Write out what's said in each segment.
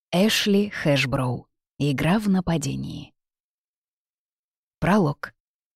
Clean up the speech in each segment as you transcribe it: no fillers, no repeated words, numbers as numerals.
Эшли Хэшброу. Игра в нападении. Пролог.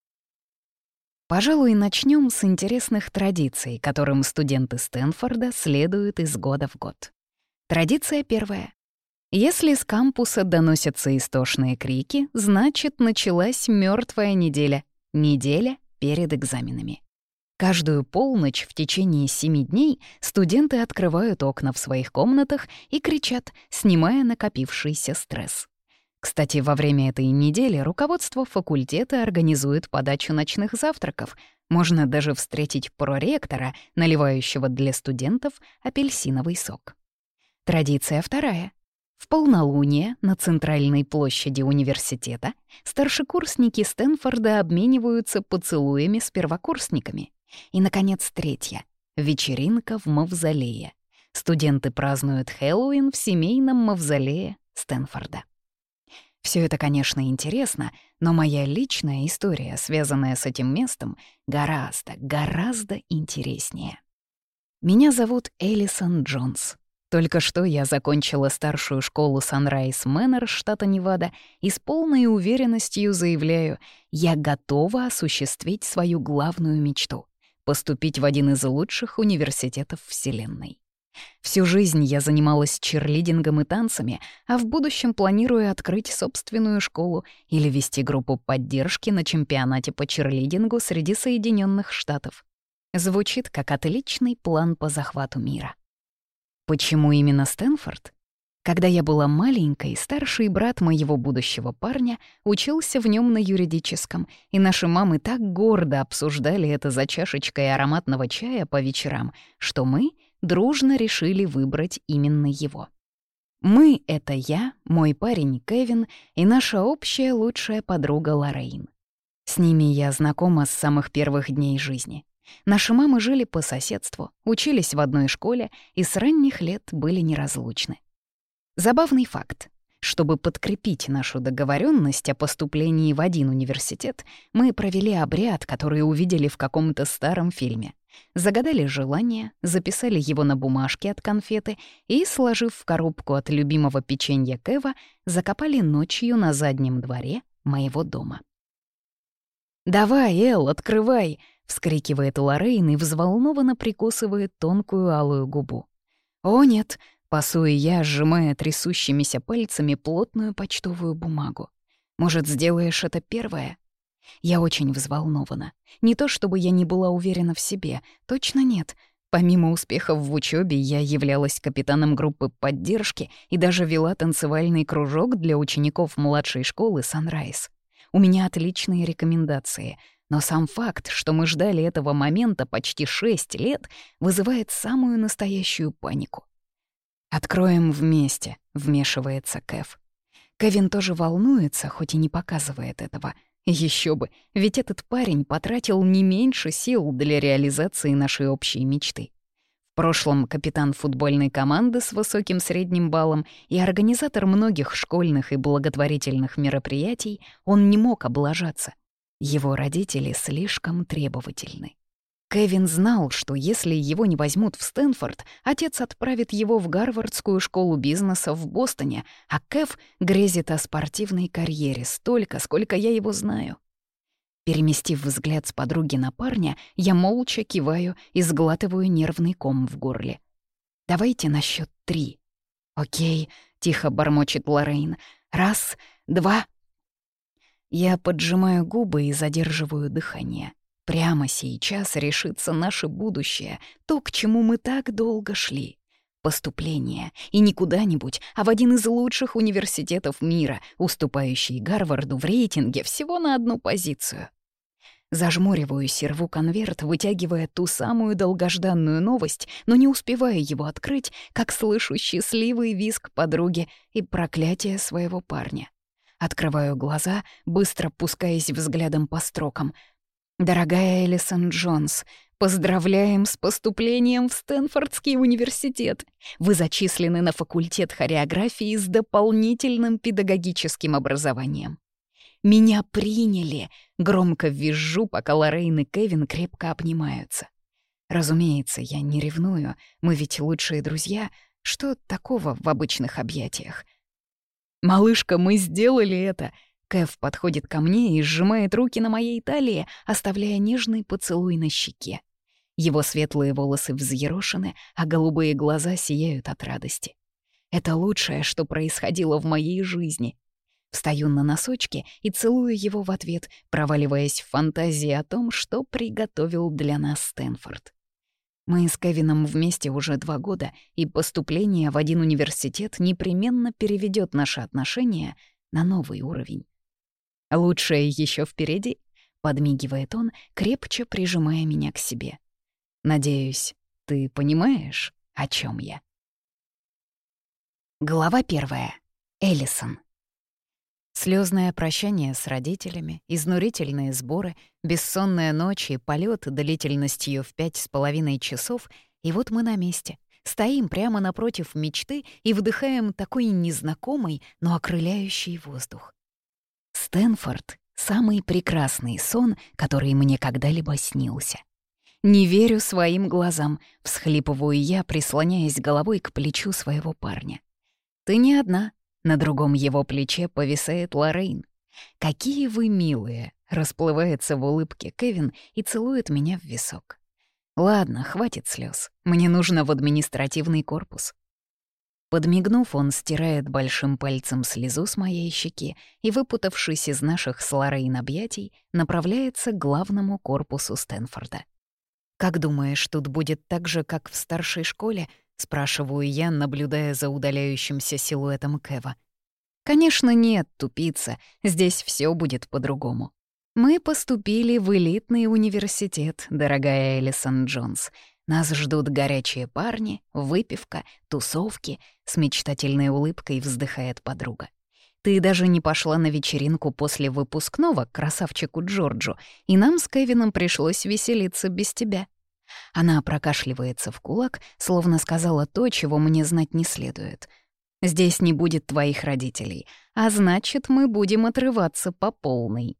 Пожалуй, начнем с интересных традиций, которым студенты Стэнфорда следуют из года в год. Традиция первая. Если с кампуса доносятся истошные крики, значит, началась мертвая неделя. Неделя перед экзаменами. Каждую полночь в течение 7 дней студенты открывают окна в своих комнатах и кричат, снимая накопившийся стресс. Кстати, во время этой недели руководство факультета организует подачу ночных завтраков. Можно даже встретить проректора, наливающего для студентов апельсиновый сок. Традиция вторая. В полнолуние на центральной площади университета старшекурсники Стэнфорда обмениваются поцелуями с первокурсниками. И, наконец, третья — вечеринка в мавзолее. Студенты празднуют Хэллоуин в семейном мавзолее Стэнфорда. Все это, конечно, интересно, но моя личная история, связанная с этим местом, гораздо интереснее. Меня зовут Элисон Джонс. Только что я закончила старшую школу Санрайз Мэннер, штата Невада, и с полной уверенностью заявляю, я готова осуществить свою главную мечту — поступить в один из лучших университетов Вселенной. Всю жизнь я занималась чирлидингом и танцами, а в будущем планирую открыть собственную школу или вести группу поддержки на чемпионате по чирлидингу среди Соединенных Штатов. Звучит как отличный план по захвату мира. Почему именно Стэнфорд? Когда я была маленькой, старший брат моего будущего парня учился в нем на юридическом, и наши мамы так гордо обсуждали это за чашечкой ароматного чая по вечерам, что мы дружно решили выбрать именно его. Мы — это я, мой парень Кевин и наша общая лучшая подруга Лоррейн. С ними я знакома с самых первых дней жизни. Наши мамы жили по соседству, учились в одной школе и с ранних лет были неразлучны. Забавный факт. Чтобы подкрепить нашу договоренность о поступлении в один университет, мы провели обряд, который увидели в каком-то старом фильме. Загадали желание, записали его на бумажке от конфеты и, сложив в коробку от любимого печенья Кева, закопали ночью на заднем дворе моего дома. «Давай, Эл, открывай!» — вскрикивает Лоррейн и взволнованно прикусывает тонкую алую губу. «О, нет!» — пасую я, сжимая трясущимися пальцами плотную почтовую бумагу. «Может, сделаешь это первое?» Я очень взволнована. Не то чтобы я не была уверена в себе, точно нет. Помимо успехов в учебе, я являлась капитаном группы поддержки и даже вела танцевальный кружок для учеников младшей школы «Санрайз». У меня отличные рекомендации, но сам факт, что мы ждали этого момента почти 6 лет, вызывает самую настоящую панику. «Откроем вместе», — вмешивается Кев. Кевин тоже волнуется, хоть и не показывает этого. Еще бы, ведь этот парень потратил не меньше сил для реализации нашей общей мечты. В прошлом капитан футбольной команды с высоким средним баллом и организатор многих школьных и благотворительных мероприятий, он не мог облажаться. Его родители слишком требовательны. Кевин знал, что если его не возьмут в Стэнфорд, отец отправит его в Гарвардскую школу бизнеса в Бостоне, а Кев грезит о спортивной карьере столько, сколько я его знаю. Переместив взгляд с подруги на парня, я молча киваю и сглатываю нервный ком в горле. «Давайте на счёт 3». «Окей», — тихо бормочет Лоррейн. «Раз, два». Я поджимаю губы и задерживаю дыхание. Прямо сейчас решится наше будущее, то, к чему мы так долго шли. Поступление. И не куда-нибудь, а в один из лучших университетов мира, уступающий Гарварду в рейтинге всего на одну позицию. Зажмуриваюсь и рву конверт, вытягивая ту самую долгожданную новость, но не успеваю его открыть, как слышу счастливый визг подруги и проклятие своего парня. Открываю глаза, быстро пускаясь взглядом по строкам. «Дорогая Элисон Джонс, поздравляем с поступлением в Стэнфордский университет. Вы зачислены на факультет хореографии с дополнительным педагогическим образованием. Меня приняли!» — громко визжу, пока Лоррейн и Кевин крепко обнимаются. Разумеется, я не ревную, мы ведь лучшие друзья. Что такого в обычных объятиях? «Малышка, мы сделали это!» Кэв подходит ко мне и сжимает руки на моей талии, оставляя нежный поцелуй на щеке. Его светлые волосы взъерошены, а голубые глаза сияют от радости. Это лучшее, что происходило в моей жизни. Встаю на носочки и целую его в ответ, проваливаясь в фантазии о том, что приготовил для нас Стэнфорд. Мы с Кевином вместе уже 2 года, и поступление в один университет непременно переведет наши отношения на новый уровень. «Лучшее еще впереди», — подмигивает он, крепче прижимая меня к себе. «Надеюсь, ты понимаешь, о чем я?» Глава 1. Эллисон. Слезное прощание с родителями, изнурительные сборы, бессонная ночь и полет длительностью в 5,5 часов, и вот мы на месте. Стоим прямо напротив мечты и вдыхаем такой незнакомый, но окрыляющий воздух. Стэнфорд — самый прекрасный сон, который мне когда-либо снился. Не верю своим глазам, всхлипываю я, прислоняясь головой к плечу своего парня. «Ты не одна», — на другом его плече повисает Лоррейн. «Какие вы милые», — расплывается в улыбке Кевин и целует меня в висок. «Ладно, хватит слез. Мне нужно в административный корпус». Подмигнув, он стирает большим пальцем слезу с моей щеки и, выпутавшись из наших с Лоррейн объятий, направляется к главному корпусу Стэнфорда. «Как думаешь, тут будет так же, как в старшей школе?» — спрашиваю я, наблюдая за удаляющимся силуэтом Кева. «Конечно нет, тупица, здесь все будет по-другому. Мы поступили в элитный университет, дорогая Эллисон Джонс. Нас ждут горячие парни, выпивка, тусовки», — с мечтательной улыбкой вздыхает подруга. «Ты даже не пошла на вечеринку после выпускного к красавчику Джорджу, и нам с Кевином пришлось веселиться без тебя». Она прокашливается в кулак, словно сказала то, чего мне знать не следует. «Здесь не будет твоих родителей, а значит, мы будем отрываться по полной».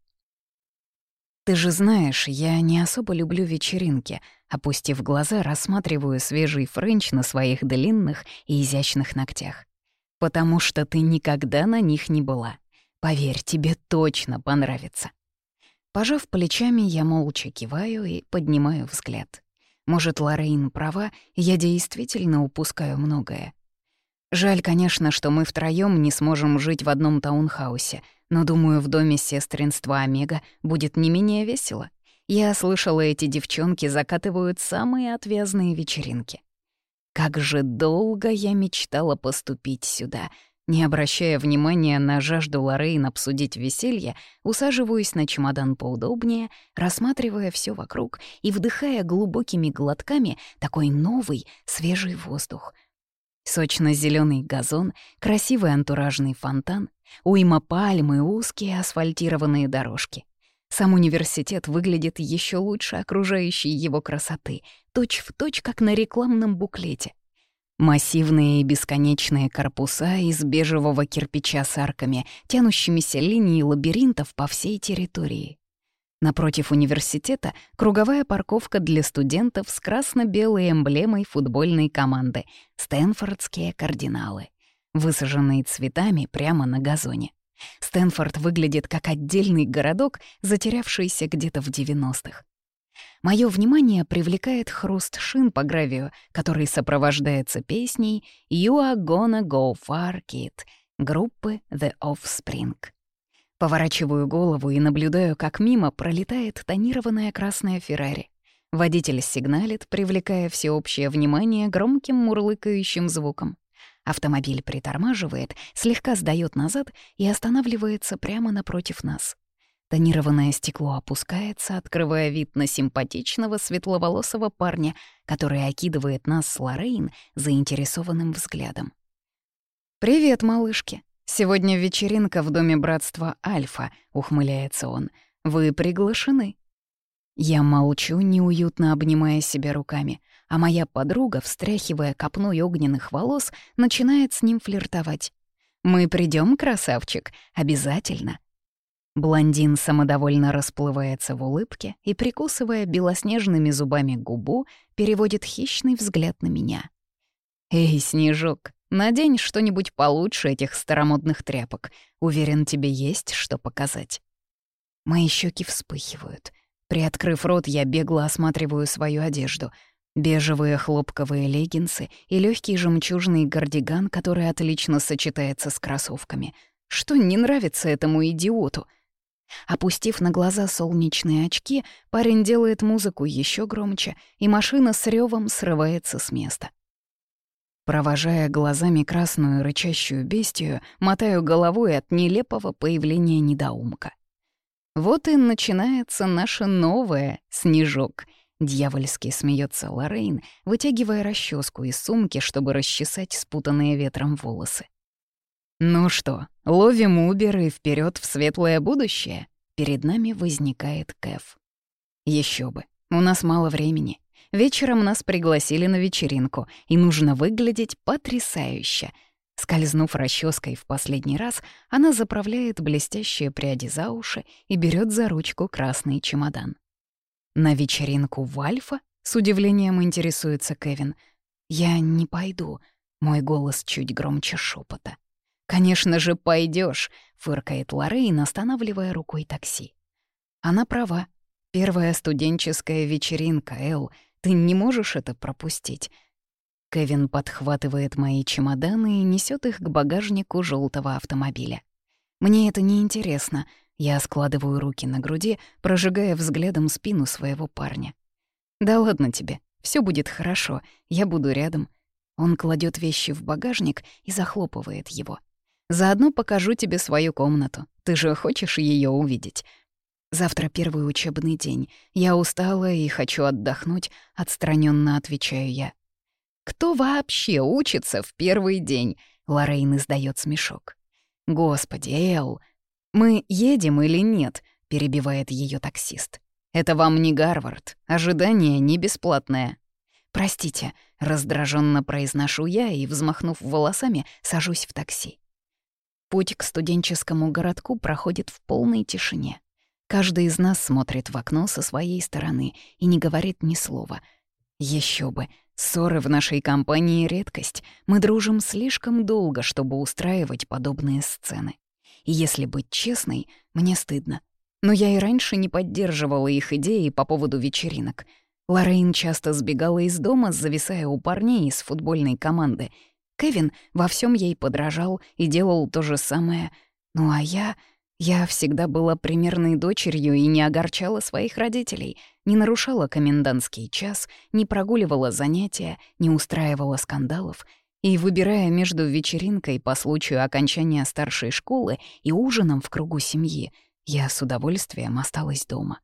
«Ты же знаешь, я не особо люблю вечеринки», — опустив глаза, рассматриваю свежий френч на своих длинных и изящных ногтях. «Потому что ты никогда на них не была. Поверь, тебе точно понравится». Пожав плечами, я молча киваю и поднимаю взгляд. Может, Лоррейн права, я действительно упускаю многое. Жаль, конечно, что мы втроём не сможем жить в одном таунхаусе, но, думаю, в доме сестринства Омега будет не менее весело. Я слышала, эти девчонки закатывают самые отвязные вечеринки. Как же долго я мечтала поступить сюда. Не обращая внимания на жажду Лоррейн обсудить веселье, усаживаюсь на чемодан поудобнее, рассматривая все вокруг и вдыхая глубокими глотками такой новый, свежий воздух. Сочно-зелёный газон, красивый антуражный фонтан, уйма пальм и узкие асфальтированные дорожки. Сам университет выглядит еще лучше окружающей его красоты, точь-в-точь, как на рекламном буклете. Массивные и бесконечные корпуса из бежевого кирпича с арками, тянущимися линией лабиринтов по всей территории. Напротив университета круговая парковка для студентов с красно-белой эмблемой футбольной команды «Стэнфордские кардиналы», высаженные цветами прямо на газоне. Стэнфорд выглядит как отдельный городок, затерявшийся где-то в 90-х. Моё внимание привлекает хруст шин по гравию, который сопровождается песней «You are gonna go far, kid» группы The Offspring. Поворачиваю голову и наблюдаю, как мимо пролетает тонированная красная Феррари. Водитель сигналит, привлекая всеобщее внимание громким мурлыкающим звуком. Автомобиль притормаживает, слегка сдаёт назад и останавливается прямо напротив нас. Тонированное стекло опускается, открывая вид на симпатичного светловолосого парня, который окидывает нас с Лоррейн заинтересованным взглядом. «Привет, малышки. Сегодня вечеринка в доме братства Альфа», — ухмыляется он. «Вы приглашены». Я молчу, неуютно обнимая себя руками, а моя подруга, встряхивая копной огненных волос, начинает с ним флиртовать. «Мы придем, красавчик, обязательно». Блондин самодовольно расплывается в улыбке и, прикусывая белоснежными зубами губу, переводит хищный взгляд на меня. «Эй, Снежок, Надень что-нибудь получше этих старомодных тряпок. Уверен, тебе есть что показать». Мои щеки вспыхивают. Приоткрыв рот, я бегло осматриваю свою одежду. Бежевые хлопковые леггинсы и легкий жемчужный кардиган, который отлично сочетается с кроссовками. Что не нравится этому идиоту? Опустив на глаза солнечные очки, парень делает музыку еще громче, и машина с ревом срывается с места. Провожая глазами красную рычащую бестию, мотаю головой от нелепого появления недоумка. Вот и начинается наше новое «Снежок». Дьявольски смеется Лоррейн, вытягивая расческу из сумки, чтобы расчесать спутанные ветром волосы. «Ну что, ловим Убер и вперед в светлое будущее?» Перед нами возникает Кэв. Еще бы, у нас мало времени. Вечером нас пригласили на вечеринку, и нужно выглядеть потрясающе. Скользнув расческой в последний раз, она заправляет блестящие пряди за уши и берет за ручку красный чемодан. «На вечеринку в Альфа?» — с удивлением интересуется Кевин. «Я не пойду», — мой голос чуть громче шепота. «Конечно же пойдешь, фыркает Лоррейн, останавливая рукой такси. Она права. Первая студенческая вечеринка, Эл. Ты не можешь это пропустить. Кевин подхватывает мои чемоданы и несет их к багажнику желтого автомобиля. Мне это не интересно. Я складываю руки на груди, прожигая взглядом спину своего парня. «Да ладно тебе, все будет хорошо, я буду рядом». Он кладет вещи в багажник и захлопывает его. «Заодно покажу тебе свою комнату. Ты же хочешь ее увидеть?» «Завтра первый учебный день. Я устала и хочу отдохнуть», — отстраненно отвечаю я. «Кто вообще учится в первый день?» — Лоррейн издает смешок. «Господи, Эл, мы едем или нет?» — перебивает ее таксист. «Это вам не Гарвард. Ожидание не бесплатное». «Простите», — раздраженно произношу я и, взмахнув волосами, сажусь в такси. Путь к студенческому городку проходит в полной тишине. Каждый из нас смотрит в окно со своей стороны и не говорит ни слова. Еще бы, ссоры в нашей компании — редкость. Мы дружим слишком долго, чтобы устраивать подобные сцены. И если быть честной, мне стыдно. Но я и раньше не поддерживала их идеи по поводу вечеринок. Лоррейн часто сбегала из дома, зависая у парней из футбольной команды. Кевин во всем ей подражал и делал то же самое. Ну а я всегда была примерной дочерью и не огорчала своих родителей, не нарушала комендантский час, не прогуливала занятия, не устраивала скандалов. И, выбирая между вечеринкой по случаю окончания старшей школы и ужином в кругу семьи, я с удовольствием осталась дома.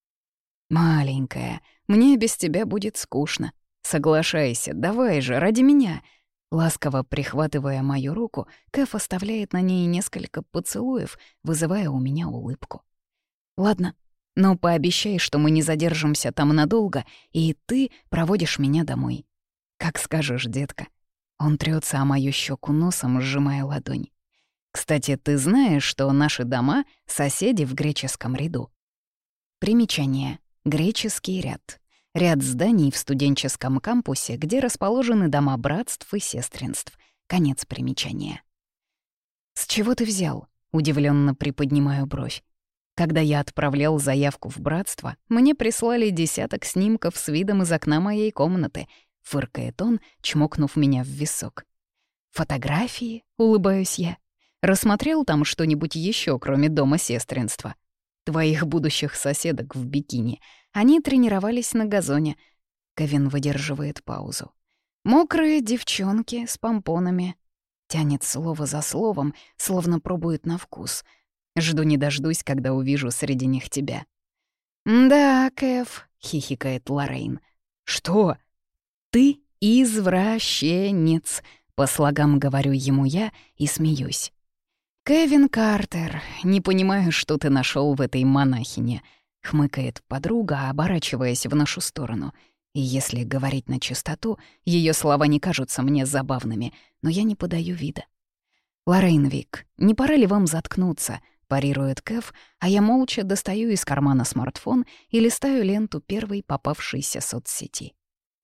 «Маленькая, мне без тебя будет скучно. Соглашайся, давай же, ради меня». Ласково прихватывая мою руку, Кэф оставляет на ней несколько поцелуев, вызывая у меня улыбку. «Ладно, но пообещай, что мы не задержимся там надолго, и ты проводишь меня домой. Как скажешь, детка». Он трется о мою щеку носом, сжимая ладонь. «Кстати, ты знаешь, что наши дома — соседи в греческом ряду?» Примечание. Греческий ряд. Ряд зданий в студенческом кампусе, где расположены дома братств и сестринств. Конец примечания. «С чего ты взял?» — удивленно приподнимаю бровь. Когда я отправлял заявку в братство, мне прислали десяток снимков с видом из окна моей комнаты, фыркает он, чмокнув меня в висок. «Фотографии?» — улыбаюсь я. «Рассмотрел там что-нибудь еще, кроме дома сестринства?» «Твоих будущих соседок в бикини. Они тренировались на газоне». Кевин выдерживает паузу. «Мокрые девчонки с помпонами». Тянет слово за словом, словно пробует на вкус. «Жду не дождусь, когда увижу среди них тебя». «Да, Кев», — хихикает Лоррейн. «Что?» «Ты извращенец», — по слогам говорю ему я и смеюсь. «Кевин Картер, не понимаю, что ты нашел в этой монахине», — хмыкает подруга, оборачиваясь в нашу сторону. И если говорить на чистоту, ее слова не кажутся мне забавными, но я не подаю вида. «Лоррейн Вик, не пора ли вам заткнуться?» — парирует Кэв, а я молча достаю из кармана смартфон и листаю ленту первой попавшейся соцсети.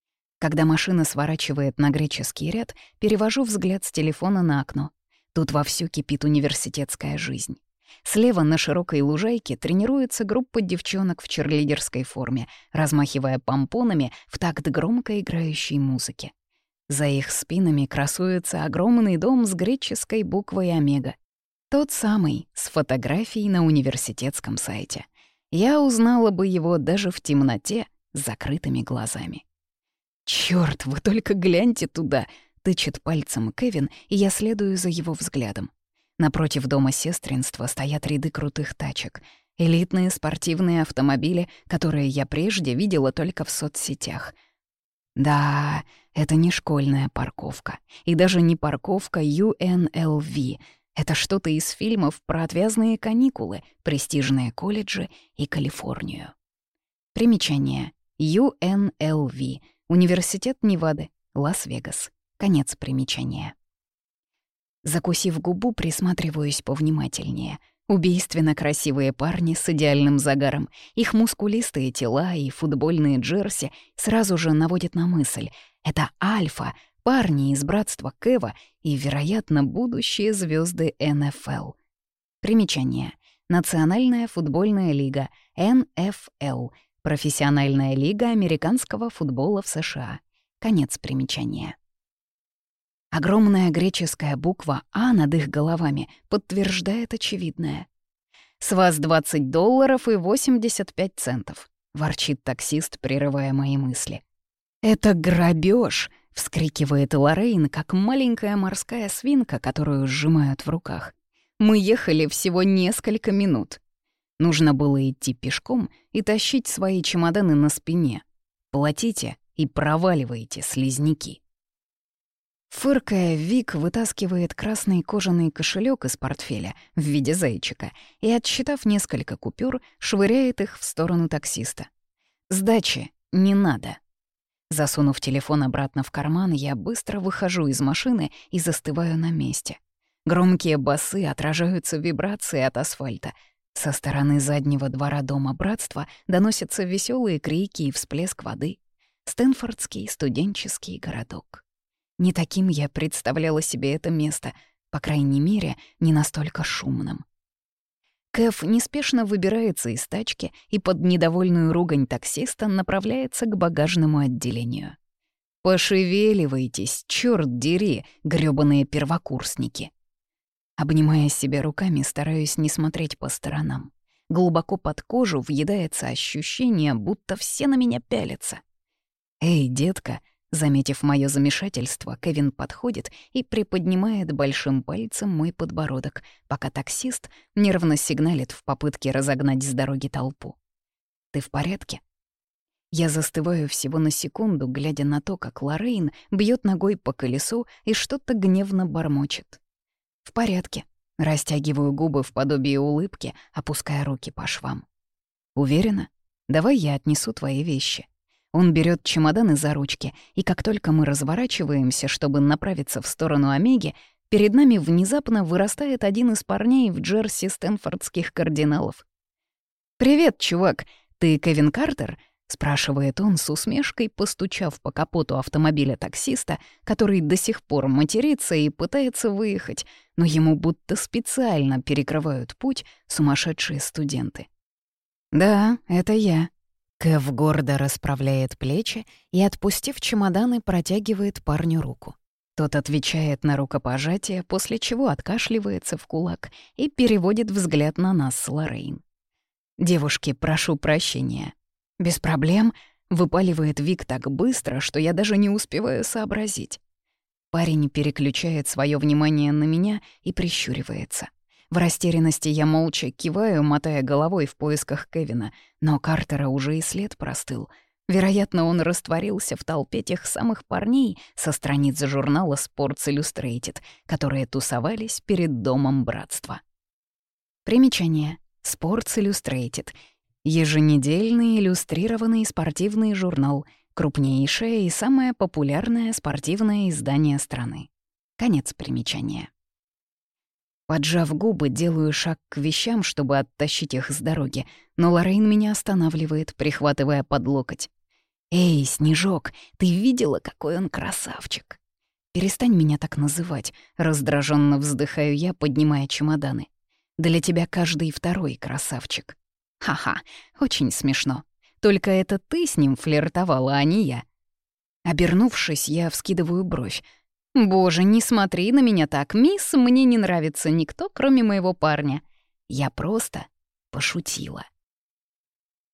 Когда машина сворачивает на греческий ряд, перевожу взгляд с телефона на окно. Тут вовсю кипит университетская жизнь. Слева на широкой лужайке тренируется группа девчонок в черлидерской форме, размахивая помпонами в такт громко играющей музыки. За их спинами красуется огромный дом с греческой буквой «Омега». Тот самый, с фотографией на университетском сайте. Я узнала бы его даже в темноте с закрытыми глазами. «Чёрт, вы только гляньте туда!» — тычет пальцем Кевин, и я следую за его взглядом. Напротив дома сестринства стоят ряды крутых тачек. Элитные спортивные автомобили, которые я прежде видела только в соцсетях. Да, это не школьная парковка. И даже не парковка UNLV. Это что-то из фильмов про отвязные каникулы, престижные колледжи и Калифорнию. Примечание. UNLV. Университет Невады. Лас-Вегас. Конец примечания. Закусив губу, присматриваюсь повнимательнее. Убийственно красивые парни с идеальным загаром, их мускулистые тела и футбольные джерси сразу же наводят на мысль. Это альфа, парни из братства Кева и, вероятно, будущие звезды НФЛ. Примечание. Национальная футбольная лига, НФЛ, профессиональная лига американского футбола в США. Конец примечания. Огромная греческая буква «А» над их головами подтверждает очевидное. «С вас $20 и 85 центов», — ворчит таксист, прерывая мои мысли. «Это грабеж!» — вскрикивает Лоррейн, как маленькая морская свинка, которую сжимают в руках. «Мы ехали всего несколько минут. Нужно было идти пешком и тащить свои чемоданы на спине. Платите и проваливайте, слизняки». Фыркая, Вик вытаскивает красный кожаный кошелек из портфеля в виде зайчика и, отсчитав несколько купюр, швыряет их в сторону таксиста. «Сдачи не надо». Засунув телефон обратно в карман, я быстро выхожу из машины и застываю на месте. Громкие басы отражаются вибрации от асфальта. Со стороны заднего двора дома братства доносятся веселые крики и всплеск воды. Стэнфордский студенческий городок. Не таким я представляла себе это место, по крайней мере, не настолько шумным. Кэв неспешно выбирается из тачки и под недовольную ругань таксиста направляется к багажному отделению. «Пошевеливайтесь, чёрт дери, грёбаные первокурсники!» Обнимая себя руками, стараюсь не смотреть по сторонам. Глубоко под кожу въедается ощущение, будто все на меня пялятся. «Эй, детка!» Заметив моё замешательство, Кевин подходит и приподнимает большим пальцем мой подбородок, пока таксист нервно сигналит в попытке разогнать с дороги толпу. «Ты в порядке?» Я застываю всего на секунду, глядя на то, как Лоррейн бьёт ногой по колесу и что-то гневно бормочет. «В порядке». Растягиваю губы в подобии улыбки, опуская руки по швам. «Уверена? Давай я отнесу твои вещи». Он берет чемоданы за ручки, и как только мы разворачиваемся, чтобы направиться в сторону Омеги, перед нами внезапно вырастает один из парней в джерси стэнфордских кардиналов. «Привет, чувак, ты Кевин Картер?» — спрашивает он с усмешкой, постучав по капоту автомобиля таксиста, который до сих пор матерится и пытается выехать, но ему будто специально перекрывают путь сумасшедшие студенты. «Да, это я». Кэв гордо расправляет плечи и, отпустив чемоданы, протягивает парню руку. Тот отвечает на рукопожатие, после чего откашливается в кулак и переводит взгляд на нас с Лоррейн. «Девушки, прошу прощения». «Без проблем», — выпаливает Вик так быстро, что я даже не успеваю сообразить. Парень переключает свое внимание на меня и прищуривается. В растерянности я молча киваю, мотая головой в поисках Кевина, но Картера уже и след простыл. Вероятно, он растворился в толпе тех самых парней со страниц журнала Sports Illustrated, которые тусовались перед домом братства. Примечание. Sports Illustrated. Еженедельный иллюстрированный спортивный журнал, крупнейшее и самое популярное спортивное издание страны. Конец примечания. Поджав губы, делаю шаг к вещам, чтобы оттащить их с дороги, но Лоррейн меня останавливает, прихватывая под локоть. «Эй, Снежок, ты видела, какой он красавчик?» «Перестань меня так называть», — раздраженно вздыхаю я, поднимая чемоданы. «Для тебя каждый второй красавчик». «Ха-ха, очень смешно. Только это ты с ним флиртовала, а не я». Обернувшись, я вскидываю бровь. «Боже, не смотри на меня так, мисс, мне не нравится никто, кроме моего парня. Я просто пошутила».